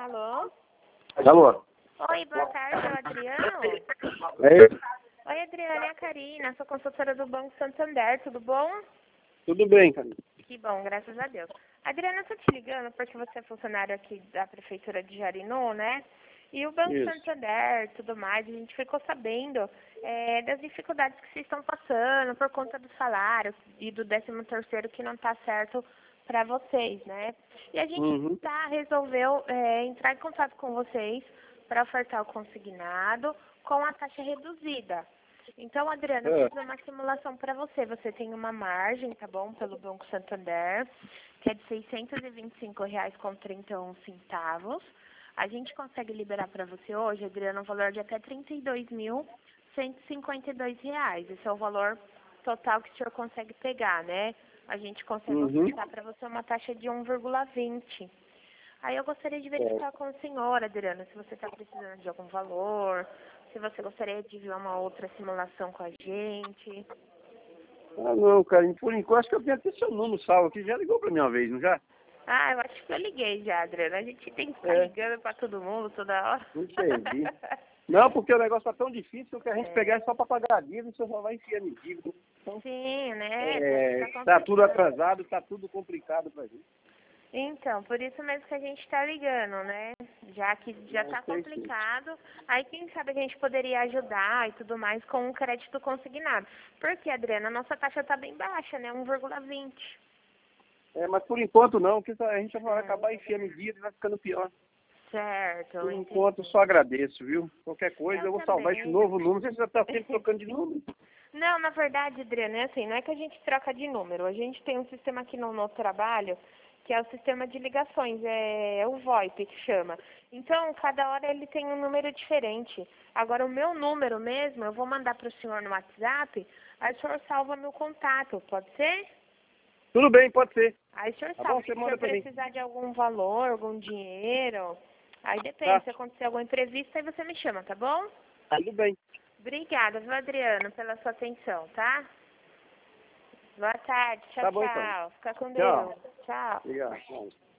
Alô? Alô? Oi, boa tarde, é o Adriano? É, Oi, Adriano, é a Karina, sou consultora do Banco Santander, tudo bom? tudo bem, cara. Que bom, graças a Deus. Adriano, eu tô te ligando porque você é funcionário aqui da Prefeitura de Jarinu, né? E o Banco Isso. Santander, tudo mais, a gente ficou sabendo das dificuldades que vocês estão passando por conta do salário e do 13º que não tá certo para vocês, né? E a gente resolveu entrar em contato com vocês para ofertar o consignado com a taxa reduzida. Então, Adriana, eu fiz uma simulação para você. Você tem uma margem, tá bom, pelo Banco Santander, que é de R$ 625,31. A gente consegue liberar para você hoje, Adriana, um valor de até R$ 32.152. Esse é o valor total que o senhor consegue pegar, né? A gente consegue ofertar para você uma taxa de 1,20. Aí eu gostaria de verificar com a senhora, Adriana, se você está precisando de algum valor, se você gostaria de ver uma outra simulação com a gente. Ah, não, cara. Por enquanto, acho que eu tenho até seu número salvo aqui. Já ligou pra mim uma vez, não já? Ah, eu acho que eu liguei já, Adriana. A gente tem que ficar ligando para todo mundo toda hora. Entendi. Não, porque o negócio tá tão difícil que a gente pegar é só pra pagar a dívida e você só vai enfiando em dívida. Então, Sim, né? tá tudo atrasado, tá tudo complicado pra gente. Então, por isso mesmo que a gente está ligando, né? Já que já está sei, complicado, aí quem sabe a gente poderia ajudar e tudo mais com um crédito consignado. Porque, Adriana, a nossa taxa está bem baixa, né? 1,20. Mas por enquanto não, porque a gente vai acabar enfiando em dívida e vai ficando pior. Certo. Por enquanto, só agradeço, viu? Qualquer coisa, eu vou salvar esse também. novo número. Não sei se você tá sempre trocando de número. Não, na verdade, Adriana, é assim, não é que a gente troca de número. A gente tem um sistema aqui no trabalho, que é o sistema de ligações, é o VoIP que chama. Então, cada hora ele tem um número diferente. Agora, o meu número mesmo, eu vou mandar para o senhor no WhatsApp, aí o senhor salva meu contato, pode ser? Tudo bem, pode ser. Aí o senhor Tá salva, bom? se Você o senhor manda pra mim. precisar de algum valor, algum dinheiro, aí depende, Tá, se acontecer alguma imprevista, aí você me chama, tá bom? tudo bem. Obrigada, viu, Adriano, pela sua atenção, tá? Boa tarde, tchau, Tá bom, então. tchau. Fica com Tchau. Deus. Tchau. Obrigado.